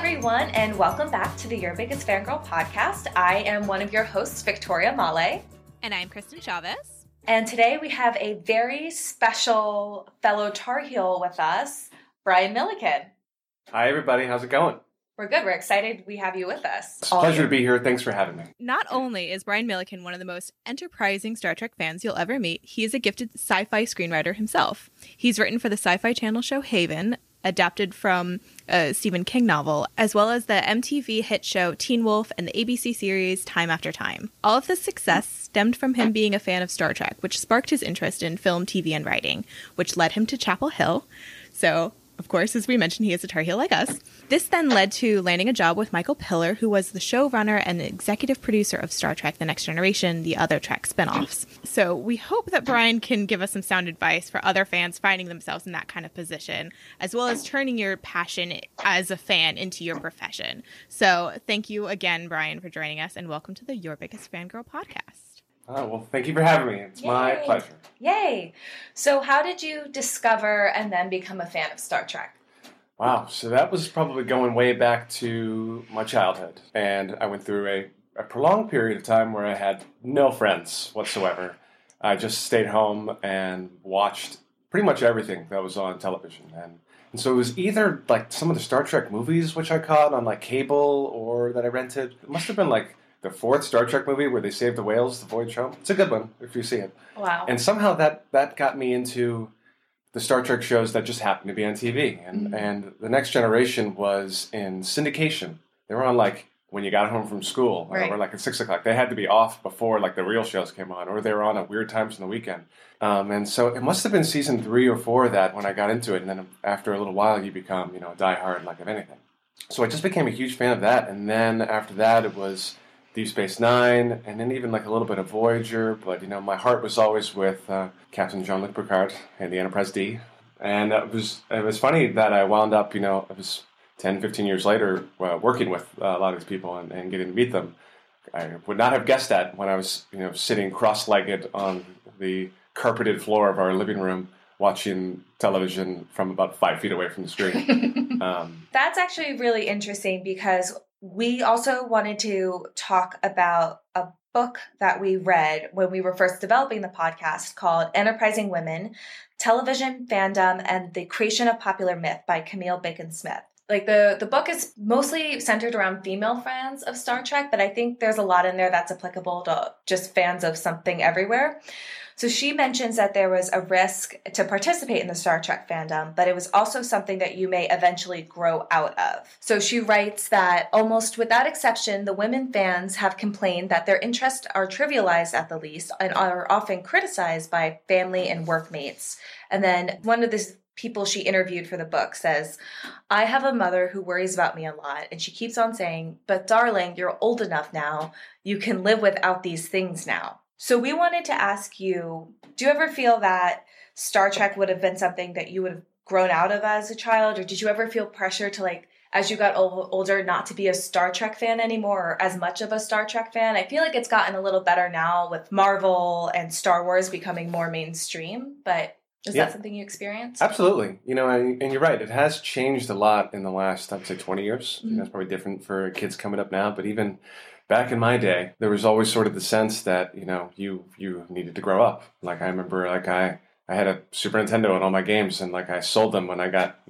everyone, and welcome back to the Your Biggest Fangirl podcast. I am one of your hosts, Victoria Male. And I'm Kristen Chavez. And today we have a very special fellow Tar Heel with us, Brian Milliken. Hi, everybody. How's it going? We're good. We're excited we have you with us. It's a pleasure to be here. Thanks for having me. Not only is Brian Milliken one of the most enterprising Star Trek fans you'll ever meet, he is a gifted sci-fi screenwriter himself. He's written for the Sci-Fi Channel show Haven, adapted from a Stephen King novel, as well as the MTV hit show Teen Wolf and the ABC series Time After Time. All of this success stemmed from him being a fan of Star Trek, which sparked his interest in film, TV, and writing, which led him to Chapel Hill. So, of course, as we mentioned, he is a Tar Heel like us. This then led to landing a job with Michael Piller, who was the showrunner and executive producer of Star Trek The Next Generation, the other Trek spinoffs. So we hope that Brian can give us some sound advice for other fans finding themselves in that kind of position, as well as turning your passion as a fan into your profession. So thank you again, Brian, for joining us, and welcome to the Your Biggest Fangirl podcast. Oh, well, thank you for having me. It's my pleasure. Yay. So how did you discover and then become a fan of Star Trek? Wow. So that was probably going way back to my childhood. And I went through a prolonged period of time where I had no friends whatsoever. I just stayed home and watched pretty much everything that was on television. And so it was either like some of the Star Trek movies, which I caught on like cable or that I rented. It must have been like the fourth Star Trek movie where they saved the whales, The Voyage Home. It's a good one if you see it. Wow. And somehow that got me into the Star Trek shows that just happened to be on TV. And The Next Generation was in syndication. They were on like when you got home from school, right, or like at 6 o'clock. They had to be off before like the real shows came on, or they were on at weird times on the weekend. And so it must have been season 3 or 4 of that when I got into it. And then after a little while, you become, a diehard like of anything. So I just became a huge fan of that. And then after that, it was Deep Space Nine, and then even like a little bit of Voyager, but my heart was always with Captain Jean-Luc Picard and the Enterprise D. And it was funny that I wound up, it was 10, 15 years later, working with a lot of these people and getting to meet them. I would not have guessed that when I was, sitting cross-legged on the carpeted floor of our living room watching television from about 5 feet away from the screen. That's actually really interesting because we also wanted to talk about a book that we read when we were first developing the podcast called Enterprising Women, Television, Fandom, and the Creation of Popular Myth by Camille Bacon-Smith. Like the book is mostly centered around female fans of Star Trek, but I think there's a lot in there that's applicable to just fans of something everywhere. So she mentions that there was a risk to participate in the Star Trek fandom, but it was also something that you may eventually grow out of. So she writes that almost without exception, the women fans have complained that their interests are trivialized at the least and are often criticized by family and workmates. And then one of the people she interviewed for the book says, I have a mother who worries about me a lot, and she keeps on saying, but darling, you're old enough now. You can live without these things now. So we wanted to ask you, do you ever feel that Star Trek would have been something that you would have grown out of as a child? Or did you ever feel pressure to, like, as you got older, not to be a Star Trek fan anymore or as much of a Star Trek fan? I feel like it's gotten a little better now with Marvel and Star Wars becoming more mainstream, but is that something you experienced? Absolutely. And you're right. It has changed a lot in the last, I'd say, 20 years. Mm-hmm. It's probably different for kids coming up now, but even back in my day, there was always sort of the sense that, you needed to grow up. Like, I remember, like, I had a Super Nintendo and all my games, and, like, I sold them when I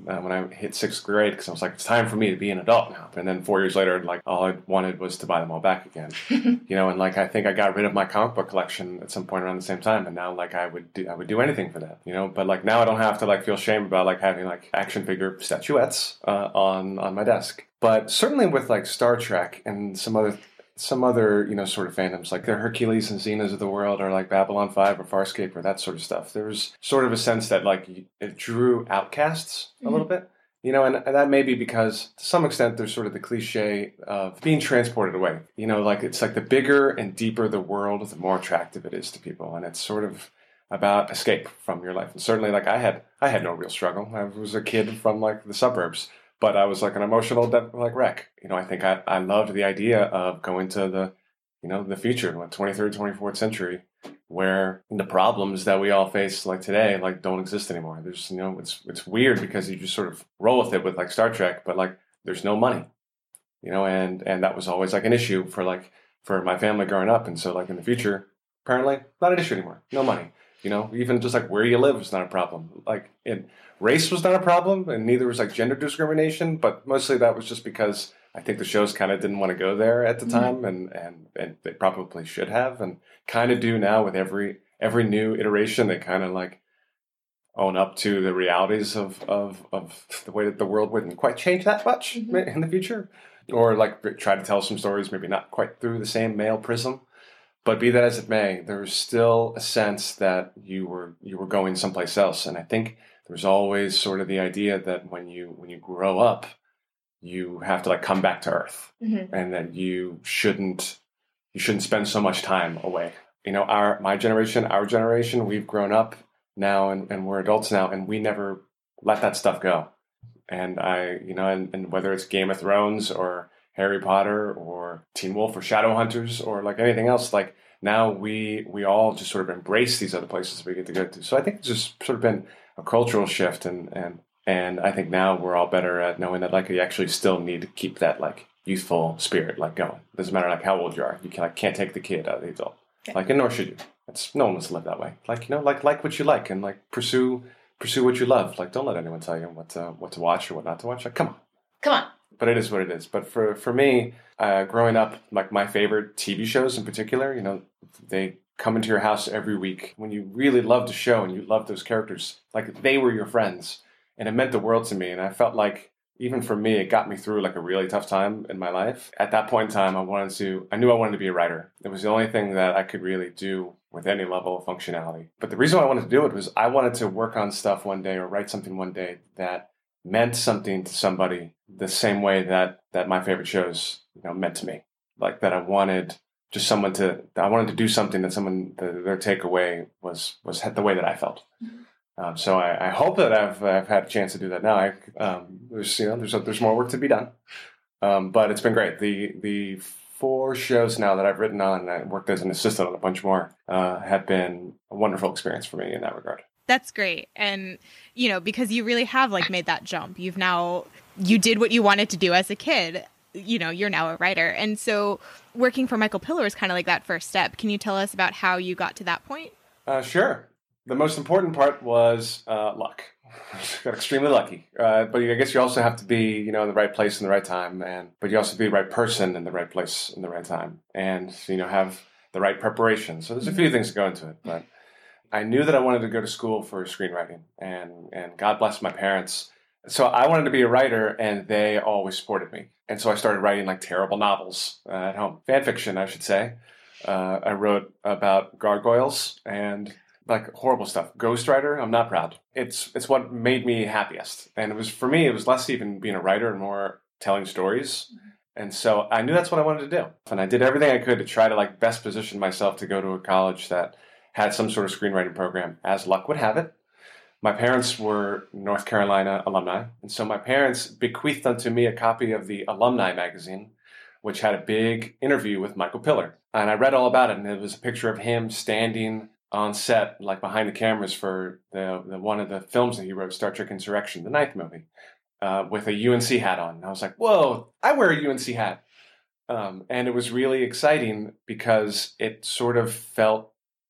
hit 6th grade, because I was like, it's time for me to be an adult now. And then 4 years later, like, all I wanted was to buy them all back again. And, like, I think I got rid of my comic book collection at some point around the same time, and now, like, I would do anything for that, But, like, now I don't have to, like, feel shame about, like, having, like, action figure statuettes on my desk. But certainly with, like, Star Trek and some other sort of fandoms, like the Hercules and Xenas of the world, or like Babylon 5 or Farscape or that sort of stuff. There was sort of a sense that, like, it drew outcasts a little bit, and that may be because to some extent there's sort of the cliche of being transported away. Like, it's like the bigger and deeper the world, the more attractive it is to people. And it's sort of about escape from your life. And certainly, like, I had no real struggle. I was a kid from, like, the suburbs. But I was like an emotional wreck. I think I loved the idea of going to the future, the 23rd, 24th century, where the problems that we all face like today, like, don't exist anymore. There's, it's weird because you just sort of roll with it with like Star Trek, but like there's no money. and that was always like an issue for my family growing up. And so like in the future, apparently not an issue anymore. No money, even just like where you live is not a problem. Like race was not a problem, and neither was like gender discrimination, but mostly that was just because I think the shows kind of didn't want to go there at the time, and they probably should have, and kind of do now with every new iteration. They kind of like own up to the realities of the way that the world wouldn't quite change that much in the future, or like try to tell some stories maybe not quite through the same male prism. But be that as it may, there was still a sense that you were going someplace else, and I think there's always sort of the idea that when you grow up, you have to like come back to earth, and that you shouldn't spend so much time away. My generation, our generation, we've grown up now and we're adults now, and we never let that stuff go. And and whether it's Game of Thrones or Harry Potter or Teen Wolf or Shadowhunters or like anything else, like now we all just sort of embrace these other places we get to go to. So I think it's just sort of been a cultural shift, and I think now we're all better at knowing that like you actually still need to keep that like youthful spirit like going. It doesn't matter like how old you are. You can't take the kid out of the adult. Yeah. Like, and nor should you. No one wants to live that way. Like, like what you like, and like pursue what you love. Like, don't let anyone tell you what to watch or what not to watch. Like, come on. But it is what it is. But for me, growing up, like my favorite TV shows in particular, they come into your house every week when you really loved the show and you loved those characters. Like they were your friends, and it meant the world to me. And I felt like even for me, it got me through like a really tough time in my life. At that point in time, I knew I wanted to be a writer. It was the only thing that I could really do with any level of functionality. But the reason why I wanted to do it was I wanted to work on stuff one day or write something one day that meant something to somebody the same way that my favorite shows, meant to me. Like that I wanted just I wanted to do something that their takeaway was the way that I felt. So I hope that I've had a chance to do that now. There's more work to be done, but it's been great. The 4 shows now that I've written on, and I worked as an assistant on a bunch more, have been a wonderful experience for me in that regard. That's great, and because you really have like made that jump. You did what you wanted to do as a kid. You're now a writer, and so working for Michael Piller is kind of like that first step. Can you tell us about how you got to that point? Sure. The most important part was luck. Got extremely lucky. But I guess you also have to be, in the right place in the right time. But you also have to be the right person in the right place in the right time. And, have the right preparation. So there's a few things that go into it. But I knew that I wanted to go to school for screenwriting. And God bless my parents. So I wanted to be a writer, and they always supported me. And so I started writing like terrible novels at home. Fan fiction, I should say. I wrote about gargoyles and like horrible stuff. Ghostwriter, I'm not proud. It's what made me happiest. And it was less even being a writer and more telling stories. And so I knew that's what I wanted to do. And I did everything I could to try to like best position myself to go to a college that had some sort of screenwriting program. As luck would have it, my parents were North Carolina alumni. And so my parents bequeathed unto me a copy of the Alumni magazine, which had a big interview with Michael Piller. And I read all about it. And it was a picture of him standing on set, like behind the cameras for the one of the films that he wrote, Star Trek Insurrection, the 9th movie, with a UNC hat on. And I was like, whoa, I wear a UNC hat. And it was really exciting because it sort of felt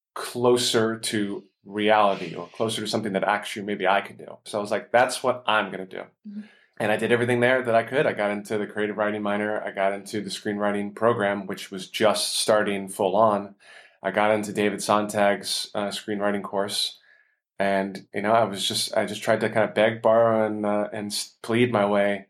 closer to reality or closer to something that actually maybe I could do. So I was like, that's what I'm going to do. Mm-hmm. And I did everything there that I could. I got into the creative writing minor. I got into the screenwriting program, which was just starting full on. I got into David Sontag's screenwriting course, and I just tried to kind of beg, borrow, and plead my way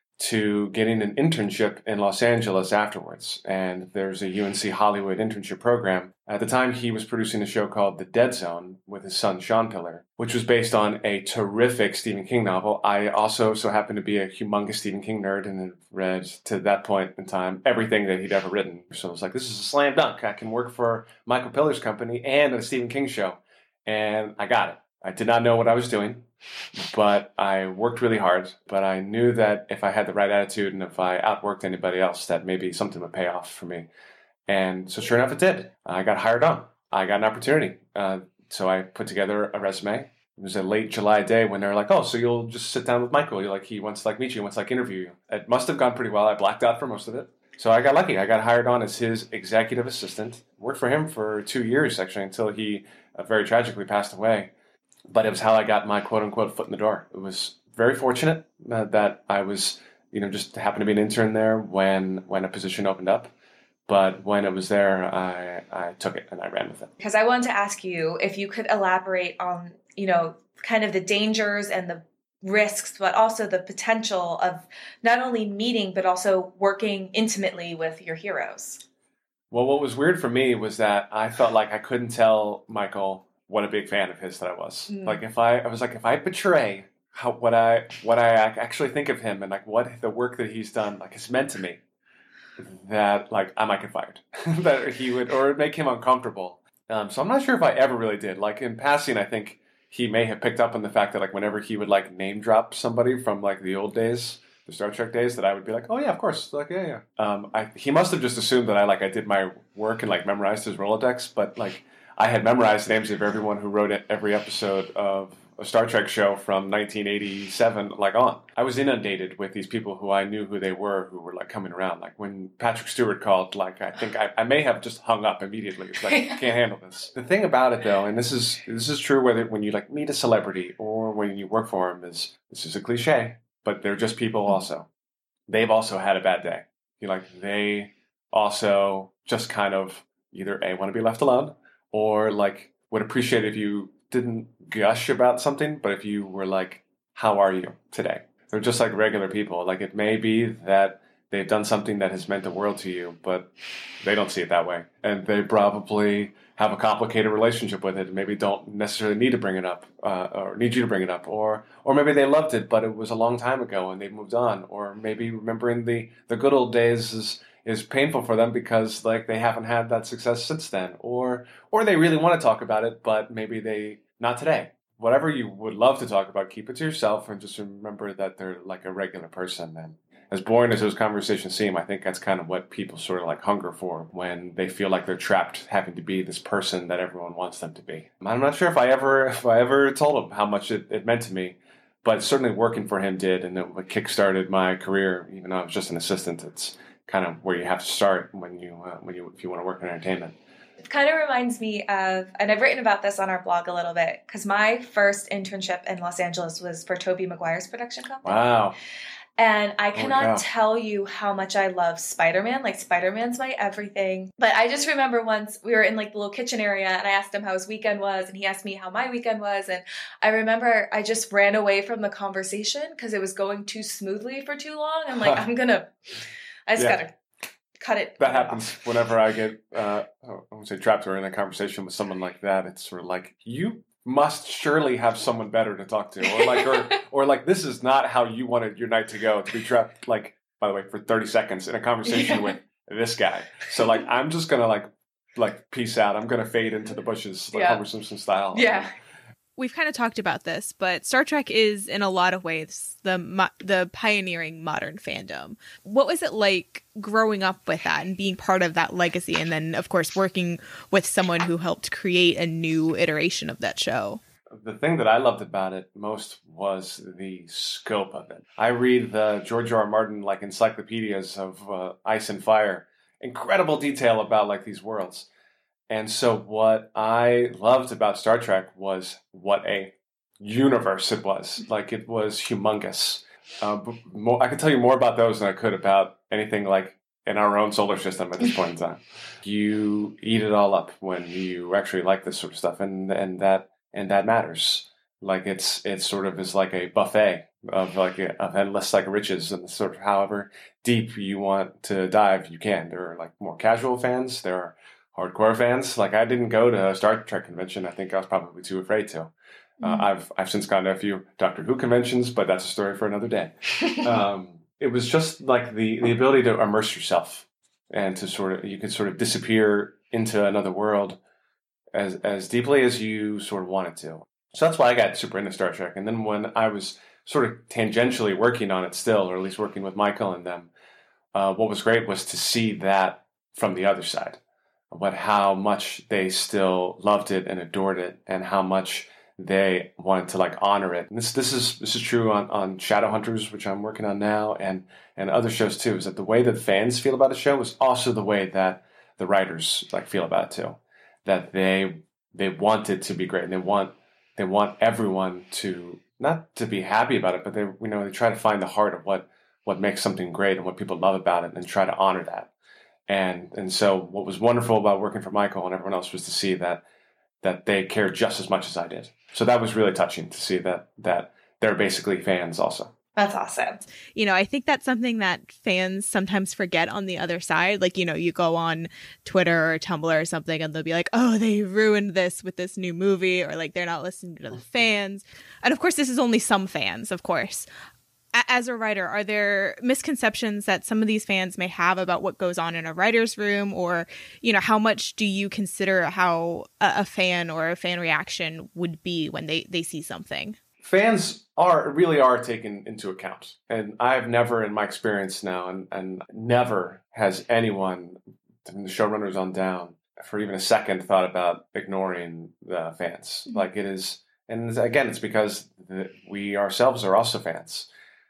to getting an internship in Los Angeles afterwards. And there's a UNC Hollywood internship program. At the time, he was producing a show called The Dead Zone with his son, Sean Piller, which was based on a terrific Stephen King novel. I also so happened to be a humongous Stephen King nerd and had read, to that point in time, everything that he'd ever written. So I was like, this is a slam dunk. I can work for Michael Piller's company and a Stephen King show. And I got it. I did not know what I was doing, but I worked really hard. But I knew that if I had the right attitude and if I outworked anybody else, that maybe something would pay off for me. And so sure enough, it did. I got hired on. I got an opportunity. So I put together a resume It was a late July day when they're like, "Oh, so you'll just sit down with Michael? He wants to meet you, he wants to interview you." It must have gone pretty well. I blacked out for most of it, so I got lucky. I got hired on as his executive assistant. Worked for him for 2 years actually until he very tragically passed away. But it was how I got my quote unquote foot in the door. It was very fortunate that I was, just happened to be an intern there when a position opened up. But when it was there, I took it and I ran with it. Because I wanted to ask you if you could elaborate on, kind of the dangers and the risks, but also the potential of not only meeting, but also working intimately with your heroes. Well, what was weird for me was that I felt like I couldn't tell Michael what a big fan of his that I was. Like if I betray what I actually think of him and what the work that he's done has meant to me, that I might get fired, that he would, or it'd make him uncomfortable. So I'm not sure if I ever really did. In passing, I think he may have picked up on the fact that whenever he would name drop somebody from the old days, the Star Trek days, that I would be oh yeah, of course, yeah. He must have just assumed that I did my work and memorized his Rolodex, but I had memorized the names of everyone who wrote every episode of a Star Trek show from 1987 on. I was inundated with these people who I knew who they were, who were coming around. When Patrick Stewart called, I think I may have just hung up immediately. It's I can't handle this. The thing about it though, and this is true when you meet a celebrity or when you work for them, is this is a cliche, but they're just people also. They've also had a bad day. They also just kind of either want to be left alone or would appreciate if you didn't gush about something, but if you were how are you today? They're just regular people. It may be that they've done something that has meant the world to you, but they don't see it that way. And they probably have a complicated relationship with it and maybe don't necessarily need to bring it up, or need you to bring it up. Or maybe they loved it, but it was a long time ago and they've moved on. Or maybe remembering the good old days is painful for them because they haven't had that success since then. Or they really want to talk about it, but maybe not today. Whatever you would love to talk about, keep it to yourself and just remember that they're a regular person. And as boring as those conversations seem, I think that's kind of what people sort of hunger for when they feel they're trapped having to be this person that everyone wants them to be. I'm not sure if I ever told him how much it meant to me, but certainly working for him did, and it kickstarted my career. Even though I was just an assistant, it's kind of where you have to start if you want to work in entertainment. It kind of reminds me of, and I've written about this on our blog a little bit, because my first internship in Los Angeles was for Tobey Maguire's production company. Wow. And I cannot tell you how much I love Spider-Man. Spider-Man's my everything. But I just remember once we were in the little kitchen area and I asked him how his weekend was and he asked me how my weekend was. And I remember I just ran away from the conversation because it was going too smoothly for too long. I'm I just gotta cut it. That happens whenever I get, I won't say trapped or in a conversation with someone like that. It's sort of you must surely have someone better to talk to, or this is not how you wanted your night to go, to be trapped, by the way, for 30 seconds in a conversation with this guy. So I'm just gonna peace out. I'm gonna fade into the bushes, Homer Simpson style. Yeah. We've kind of talked about this, but Star Trek is, in a lot of ways, the pioneering modern fandom. What was it like growing up with that and being part of that legacy, and then, of course, working with someone who helped create a new iteration of that show? The thing that I loved about it most was the scope of it. I read the George R. R. Martin encyclopedias of Ice and Fire, incredible detail about these worlds. And so what I loved about Star Trek was what a universe it was. It was humongous. I could tell you more about those than I could about anything in our own solar system at this point in time. You eat it all up when you actually like this sort of stuff, and that matters. It sort of is a buffet of of endless riches, and sort of however deep you want to dive, you can. There are more casual fans. There are hardcore fans. I didn't go to a Star Trek convention. I think I was probably too afraid to. I've since gone to a few Doctor Who conventions, but that's a story for another day. It was just the ability to immerse yourself and to you could sort of disappear into another world as deeply as you sort of wanted to. So that's why I got super into Star Trek. And then when I was sort of tangentially working on it still, or at least working with Michael and them, what was great was to see that from the other side. But how much they still loved it and adored it, and how much they wanted to like honor it. And this is true on Shadowhunters, which I'm working on now, and other shows too, is that the way that fans feel about a show is also the way that the writers like feel about it too. That they want it to be great, and they want everyone to not to be happy about it, but they try to find the heart of what makes something great and what people love about it, and try to honor that. And so what was wonderful about working for Michael and everyone else was to see that they cared just as much as I did. So that was really touching to see that they're basically fans also. That's awesome. I think that's something that fans sometimes forget on the other side. Like, you go on Twitter or Tumblr or something and they'll be like, oh, they ruined this with this new movie, or like they're not listening to the fans. And of course, this is only some fans, of course. As a writer, are there misconceptions that some of these fans may have about what goes on in a writer's room? Or, how much do you consider how a fan or a fan reaction would be when they see something? Fans really are taken into account. And I've never, in my experience now, and never has anyone, from the showrunners on down, for even a second thought about ignoring the fans. Mm-hmm. Like it is, and again, it's because we ourselves are also fans.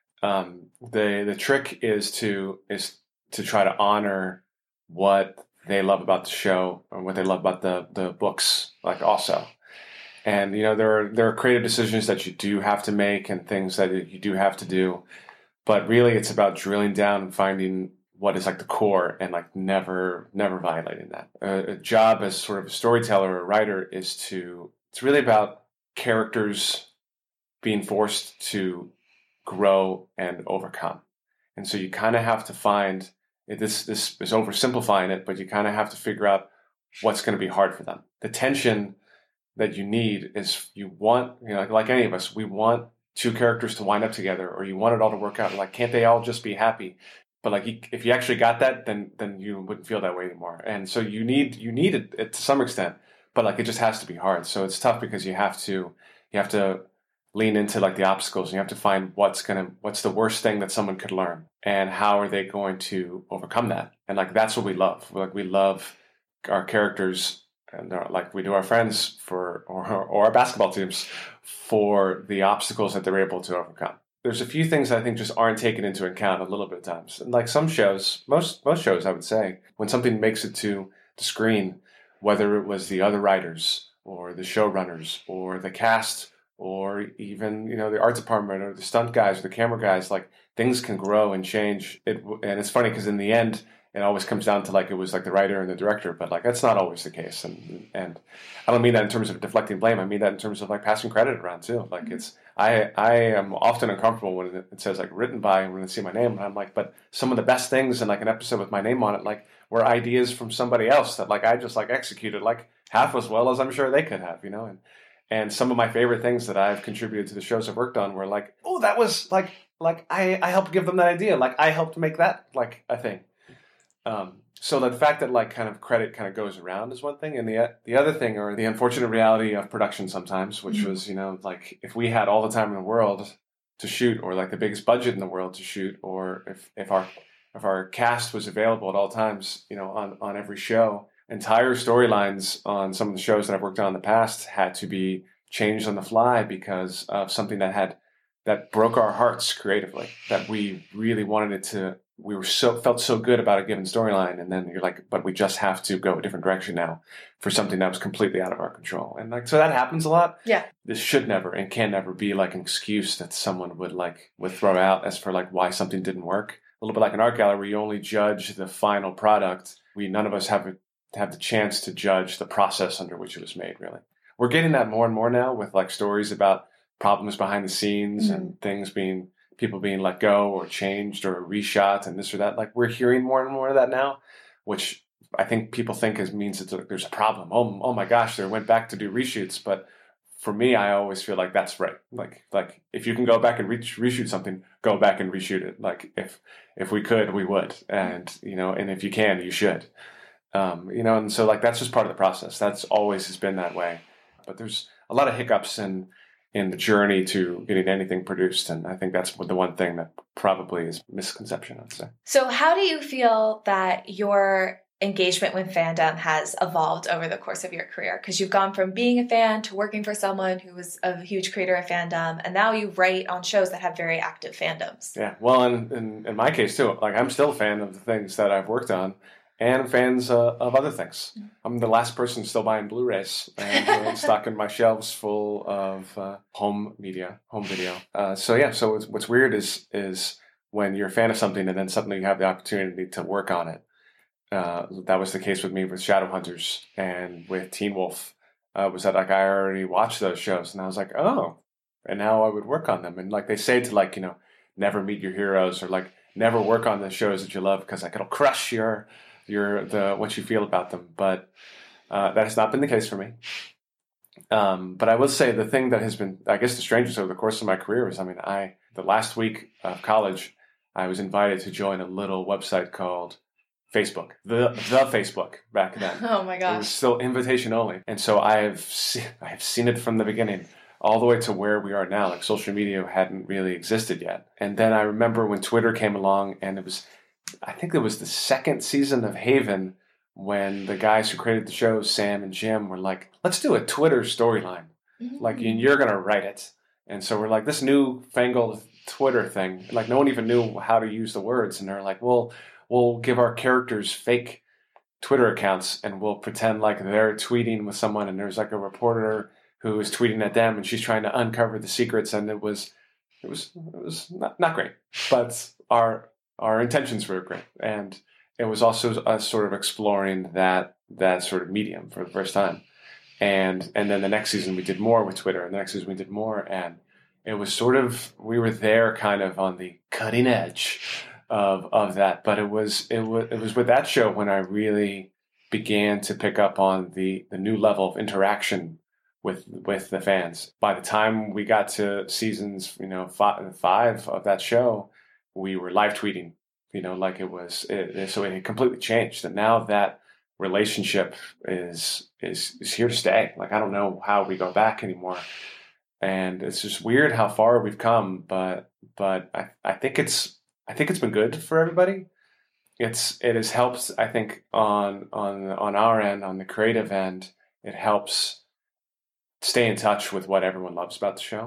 The trick is to try to honor what they love about the show or what they love about the books, like also. And there are creative decisions that you do have to make and things that you do have to do, but really it's about drilling down and finding what is like the core and like never violating that. A job as sort of a storyteller or a writer it's really about characters being forced to grow and overcome. And so you kind of have to find, this is oversimplifying it, but you kind of have to figure out what's going to be hard for them. The tension that you need is you want, like any of us, we want two characters to wind up together, or you want it all to work out. Like, can't they all just be happy? But like, if you actually got that, then you wouldn't feel that way anymore. And so you need it to some extent, but like, it just has to be hard. So it's tough because you have to lean into like the obstacles, and you have to find what's the worst thing that someone could learn, and how are they going to overcome that. And like, that's what we love. Like, we love our characters, and like we do our friends or our basketball teams for the obstacles that they're able to overcome. There's a few things that I think just aren't taken into account a little bit of times. And like some shows, most shows, I would say, when something makes it to the screen, whether it was the other writers or the showrunners or the cast, or even, the art department or the stunt guys or the camera guys, like, things can grow and change. And it's funny because in the end, it always comes down to like, it was like the writer and the director, but like, that's not always the case. And I don't mean that in terms of deflecting blame. I mean that in terms of like passing credit around too. Like, I am often uncomfortable when it says like written by, and when I see my name, and I'm like, but some of the best things in like an episode with my name on it, like, were ideas from somebody else that like, I just like executed like half as well as I'm sure they could have, And some of my favorite things that I've contributed to the shows I've worked on were like, oh, that was like I helped give them that idea. Like, I helped make that like a thing. So the fact that like kind of credit kind of goes around is one thing. And the other thing, or the unfortunate reality of production sometimes, which was, like, if we had all the time in the world to shoot, or like the biggest budget in the world to shoot, or if our cast was available at all times, on every show, entire storylines on some of the shows that I've worked on in the past had to be changed on the fly because of something that broke our hearts creatively, that we really wanted it to. We felt so good about a given storyline, and then you're like, but we just have to go a different direction now for something that was completely out of our control. And like, so that happens a lot. Yeah. This should never and can never be like an excuse that someone would throw out as for like why something didn't work. A little bit like an art gallery where you only judge the final product. None of us have the chance to judge the process under which it was made, really. We're getting that more and more now with like stories about problems behind the scenes and people being let go or changed or reshot and this or that. Like, we're hearing more and more of that now, which I think people think means that there's a problem. Oh my gosh, they went back to do reshoots. But for me, I always feel like that's right. Like if you can go back and reshoot something, go back and reshoot it. Like if we could, we would. And, and if you can, you should. And so like, that's just part of the process. That's always has been that way. But there's a lot of hiccups in the journey to getting anything produced. And I think that's the one thing that probably is misconception, I'd say. So how do you feel that your engagement with fandom has evolved over the course of your career, because you've gone from being a fan to working for someone who was a huge creator of fandom, and now you write on shows that have very active fandoms. Yeah, well, in my case too, like I'm still a fan of the things that I've worked on, and fans of other things. I'm the last person still buying Blu-rays and stocking my shelves full of home video. So what's weird is when you're a fan of something and then suddenly you have the opportunity to work on it. That was the case with me with Shadowhunters and with Teen Wolf. Was that like I already watched those shows and I was like, oh, and now I would work on them. And like they say to like, never meet your heroes, or like never work on the shows that you love because like it'll crush what you feel about them. But that has not been the case for me. But I will say the thing that has been, I guess, the strangest over the course of my career is, the last week of college, I was invited to join a little website called Facebook, the Facebook back then. Oh my gosh. It was still invitation only. And so I have seen it from the beginning all the way to where we are now. Like social media hadn't really existed yet. And then I remember when Twitter came along, and I think it was the second season of Haven, when the guys who created the show, Sam and Jim, were like, let's do a Twitter storyline. Like, and you're going to write it. And so we're like, this newfangled Twitter thing, like no one even knew how to use the words. And they're like, well, we'll give our characters fake Twitter accounts and we'll pretend like they're tweeting with someone. And there's like a reporter who is tweeting at them and she's trying to uncover the secrets. And it was not great, but our intentions were great. And it was also us sort of exploring that sort of medium for the first time. And then the next season we did more with Twitter, and the next season we did more. And it was sort of, we were there kind of on the cutting edge of that. But it was with that show when I really began to pick up on the new level of interaction with the fans. By the time we got to seasons, 5 of that show, we were live tweeting, so it had completely changed. And now that relationship is here to stay. Like, I don't know how we go back anymore. And it's just weird how far we've come, but I think it's been good for everybody. It has helped, I think, on our end, on the creative end, it helps stay in touch with what everyone loves about the show.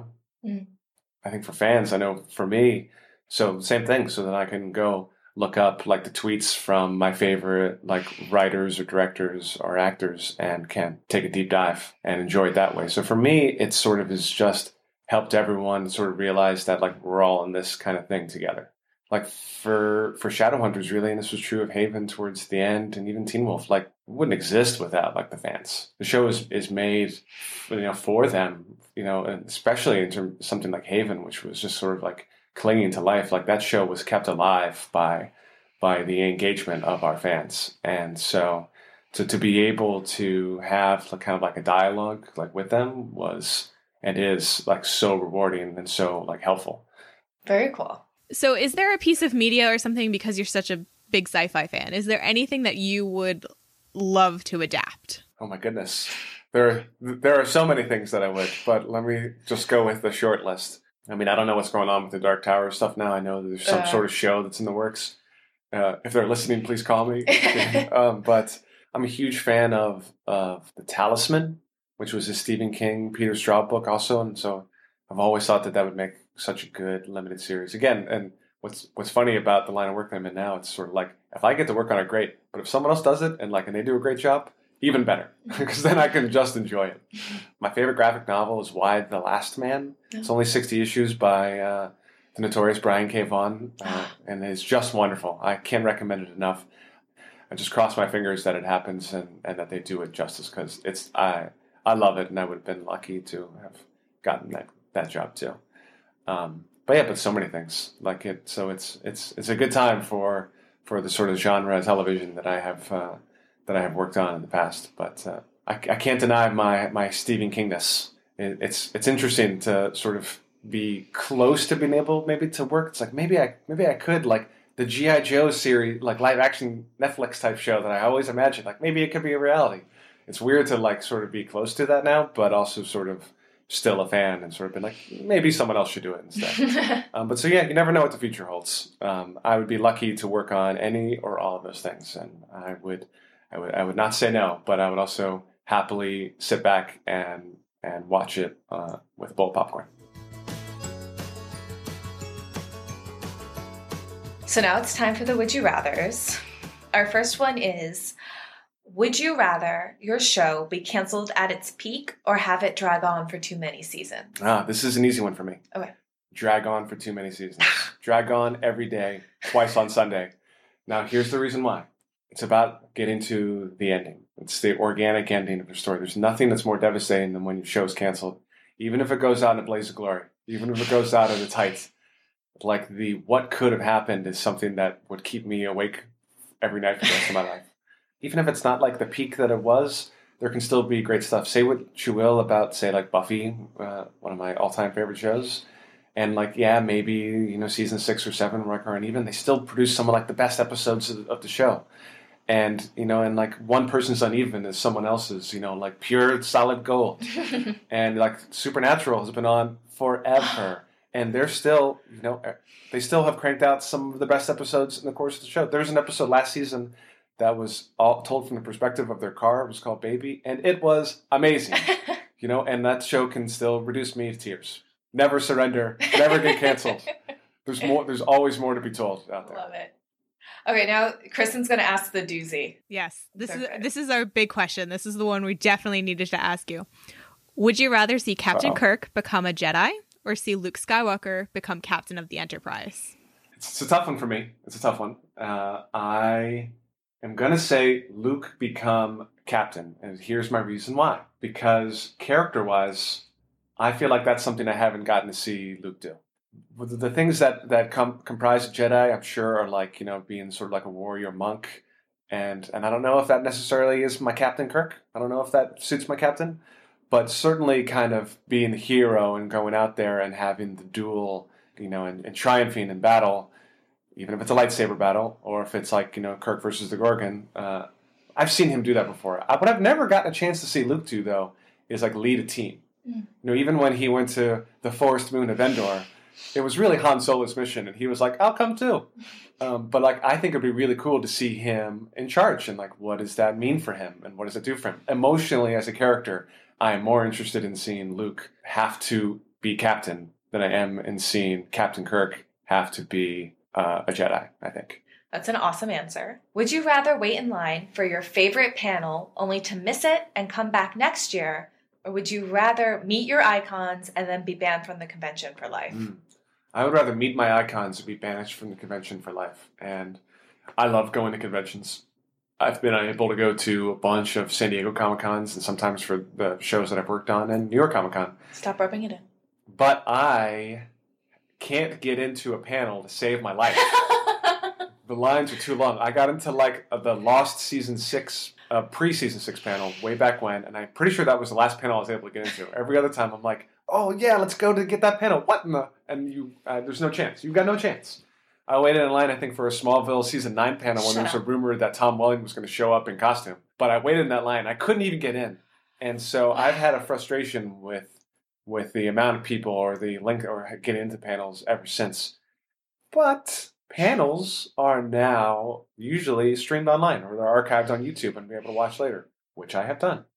I think for fans, I know for me, so same thing, so that I can go look up like the tweets from my favorite like writers or directors or actors and can take a deep dive and enjoy it that way. So for me, it sort of has just helped everyone sort of realize that like we're all in this kind of thing together. Like for Shadowhunters, really, and this was true of Haven towards the end, and even Teen Wolf, like wouldn't exist without like the fans. The show is made, for them, and especially in terms of something like Haven, which was just sort of like clinging to life. Like that show was kept alive by the engagement of our fans. And so to be able to have like kind of like a dialogue like with them was and is like so rewarding and so like helpful. Very cool. So is there a piece of media or something, because you're such a big sci-fi fan, is there anything that you would love to adapt? Oh my goodness. There are so many things that I would, but let me just go with the short list. I don't know what's going on with the Dark Tower stuff now. I know there's some sort of show that's in the works. If they're listening, please call me. But I'm a huge fan of The Talisman, which was a Stephen King, Peter Straub book also. And so I've always thought that would make such a good limited series. Again, and what's funny about the line of work that I'm in now, it's sort of like, if I get to work on it, great. But if someone else does it and they do a great job, even better, because then I can just enjoy it. My favorite graphic novel is Y: The Last Man. It's only 60 issues by the notorious Brian K. Vaughan, and it's just wonderful. I can't recommend it enough. I just cross my fingers that it happens and that they do it justice, because I love it, and I would have been lucky to have gotten that job too. But so many things like it. So it's a good time for the sort of genre television that I have worked on in the past. But I can't deny my Stephen Kingness. It's interesting to sort of be close to being able maybe to work. It's like maybe I could, like the G.I. Joe series, like live action Netflix type show that I always imagined. Like maybe it could be a reality. It's weird to like sort of be close to that now, but also sort of still a fan and sort of been like, maybe someone else should do it instead. But so yeah, you never know what the future holds. I would be lucky to work on any or all of those things, and I would not say no, but I would also happily sit back and watch it with a bowl of popcorn. So now it's time for the Would You Rathers. Our first one is, would you rather your show be canceled at its peak or have it drag on for too many seasons? This is an easy one for me. Okay. Drag on for too many seasons. Drag on every day, twice on Sunday. Now, here's the reason why. It's about getting to the ending. It's the organic ending of the story. There's nothing that's more devastating than when your show's canceled. Even if it goes out in a blaze of glory, even if it goes out in its height, like the what could have happened is something that would keep me awake every night for the rest of my life. Even if it's not like the peak that it was, there can still be great stuff. Say what you will about, say, like Buffy, one of my all-time favorite shows. And like, yeah, maybe, season 6 or 7 aren't even. They still produce some of like the best episodes of the show. And, and like one person's uneven is someone else's, like pure solid gold. And like Supernatural has been on forever. And they're still, they still have cranked out some of the best episodes in the course of the show. There's an episode last season that was all told from the perspective of their car. It was called Baby. And it was amazing, and that show can still reduce me to tears. Never surrender, never get canceled. There's more. There's always more to be told out there. Love it. Okay, now Kristen's going to ask the doozy. Yes, this is our big question. This is the one we definitely needed to ask you. Would you rather see Captain Kirk become a Jedi or see Luke Skywalker become Captain of the Enterprise? It's a tough one for me. It's a tough one. I am going to say Luke become Captain, and here's my reason why. Because character-wise, I feel like that's something I haven't gotten to see Luke do. The things that comprise a Jedi, I'm sure, are like, being sort of like a warrior monk. And I don't know if that necessarily is my Captain Kirk. I don't know if that suits my captain. But certainly kind of being the hero and going out there and having the duel, and triumphing in battle, even if it's a lightsaber battle, or if it's like, Kirk versus the Gorgon. I've seen him do that before. What I've never gotten a chance to see Luke do, though, is like lead a team. Even when he went to the forest moon of Endor, it was really Han Solo's mission, and he was like, I'll come too. But like, I think it'd be really cool to see him in charge, and like, what does that mean for him, and what does it do for him? Emotionally, as a character, I am more interested in seeing Luke have to be captain than I am in seeing Captain Kirk have to be a Jedi, I think. That's an awesome answer. Would you rather wait in line for your favorite panel only to miss it and come back next year, or would you rather meet your icons and then be banned from the convention for life? I would rather meet my icons and be banished from the convention for life. And I love going to conventions. I've been able to go to a bunch of San Diego Comic-Cons and sometimes for the shows that I've worked on and New York Comic-Con. Stop rubbing it in. But I can't get into a panel to save my life. The lines are too long. I got into like the Lost Season 6, pre-Season 6 panel way back when, and I'm pretty sure that was the last panel I was able to get into. Every other time I'm like, oh yeah, let's go to get that panel. What in the... And there's no chance. You've got no chance. I waited in line, I think, for a Smallville Season 9 panel when there was a rumor that Tom Welling was going to show up in costume. But I waited in that line. I couldn't even get in. And so I've had a frustration with the amount of people or the link or getting into panels ever since. But panels are now usually streamed online or they're archived on YouTube and be able to watch later, which I have done.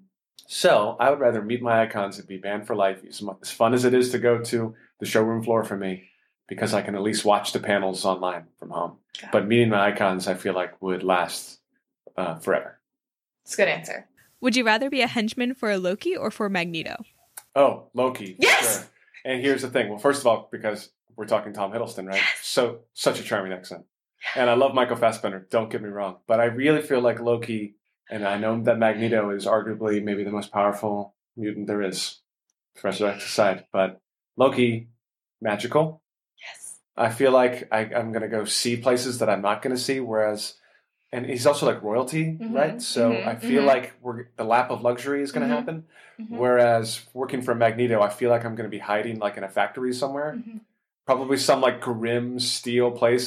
So I would rather meet my icons and be banned for life. As fun as it is to go to the showroom floor for me, because I can at least watch the panels online from home. But meeting my icons, I feel like, would last forever. It's a good answer. Would you rather be a henchman for a Loki or for Magneto? Oh, Loki. Yes! Sure. And here's the thing. Well, first of all, because we're talking Tom Hiddleston, right? Yes. So, such a charming accent. And I love Michael Fassbender, don't get me wrong. But I really feel like Loki, and I know that Magneto is arguably maybe the most powerful mutant there is, Professor X aside. But Loki, magical. Yes. I feel like I'm going to go see places that I'm not going to see, whereas... And he's also like royalty, right? So I feel like the lap of luxury is going to happen. Whereas working for Magneto, I feel like I'm going to be hiding like in a factory somewhere. Probably some like grim steel place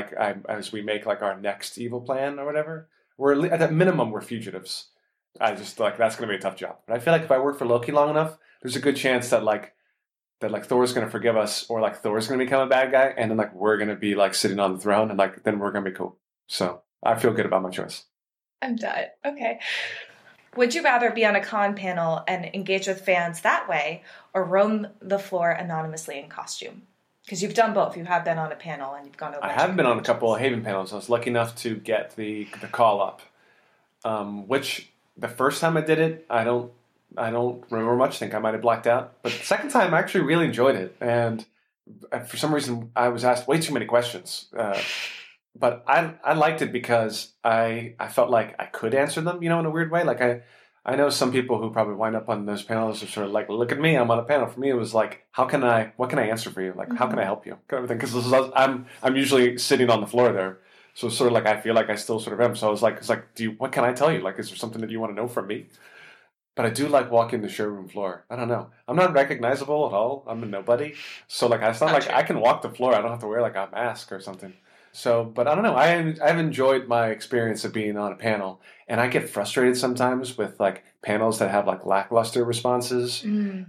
as we make like our next evil plan or whatever. At that minimum, we're fugitives. I just like, that's going to be a tough job. But I feel like if I work for Loki long enough, there's a good chance that Thor's going to forgive us, or like Thor's going to become a bad guy, and then like we're going to be like sitting on the throne, and like then we're going to be cool. So I feel good about my choice. I'm done. Okay. Would you rather be on a con panel and engage with fans that way, or roam the floor anonymously in costume? Because you've done both. You have been on a panel and you've gone over. I have been on a couple of Haven panels. I was lucky enough to get the call up, which the first time I did it, I don't remember much. I think I might have blacked out. But the second time, I actually really enjoyed it. And for some reason, I was asked way too many questions. But I liked it because I felt like I could answer them, in a weird way. Like I know some people who probably wind up on those panels are sort of like, look at me, I'm on a panel. For me, it was like, what can I answer for you? Like, how can I help you? Kind of thing. Because I'm usually sitting on the floor there. So it's sort of like, I feel like I still sort of am. So I was like, what can I tell you? Like, is there something that you want to know from me? But I do like walking the showroom floor. I don't know. I'm not recognizable at all. I'm a nobody. So like, it's not like I can walk the floor. I don't have to wear like a mask or something. So, but I don't know. I've enjoyed my experience of being on a panel, and I get frustrated sometimes with like panels that have like lackluster responses,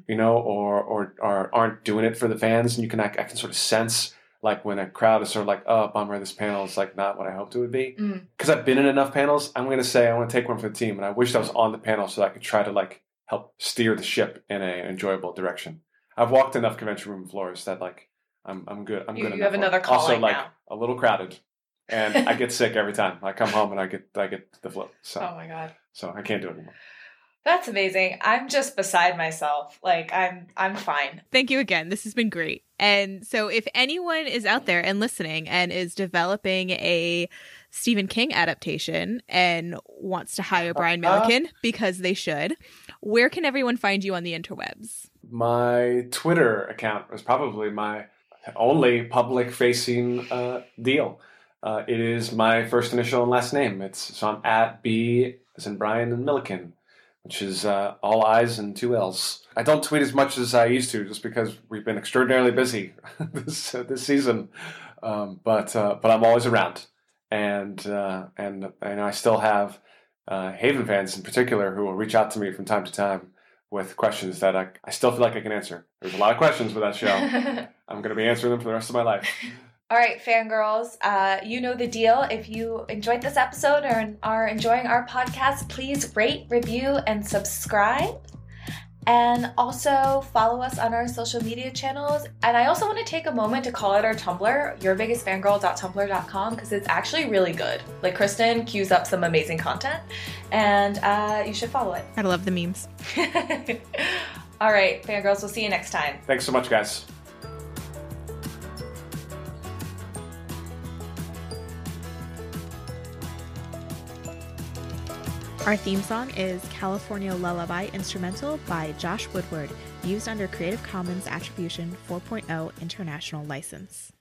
or aren't doing it for the fans. And I can sort of sense like when a crowd is sort of like, oh, bummer, this panel is like not what I hoped it would be. Because I've been in enough panels, I'm going to say I want to take one for the team, and I wish I was on the panel so that I could try to like help steer the ship in an enjoyable direction. I've walked enough convention room floors that like. I'm good. I'm good enough. You have another calling also, like, now. A little crowded, and I get sick every time. I come home and I get the flu. So, oh my god. So I can't do it anymore. That's amazing. I'm just beside myself. Like I'm fine. Thank you again. This has been great. And so if anyone is out there and listening and is developing a Stephen King adaptation and wants to hire Brian Milliken, because they should, where can everyone find you on the interwebs? My Twitter account was probably my only public-facing deal. It is my first initial and last name. So I'm at B as in Brian and Milliken, which is all I's and 2 L's. I don't tweet as much as I used to, just because we've been extraordinarily busy this season. But I'm always around, and I still have Haven fans in particular who will reach out to me from time to time with questions that I still feel like I can answer. There's a lot of questions with that show. I'm going to be answering them for the rest of my life. All right, fangirls, you know the deal. If you enjoyed this episode or are enjoying our podcast, please rate, review, and subscribe. And also follow us on our social media channels. And I also want to take a moment to call out our Tumblr, yourbiggestfangirl.tumblr.com, because it's actually really good. Like, Kristen queues up some amazing content, and you should follow it. I love the memes. All right, fangirls, we'll see you next time. Thanks so much, guys. Our theme song is California Lullaby Instrumental by Josh Woodward, used under Creative Commons Attribution 4.0 International License.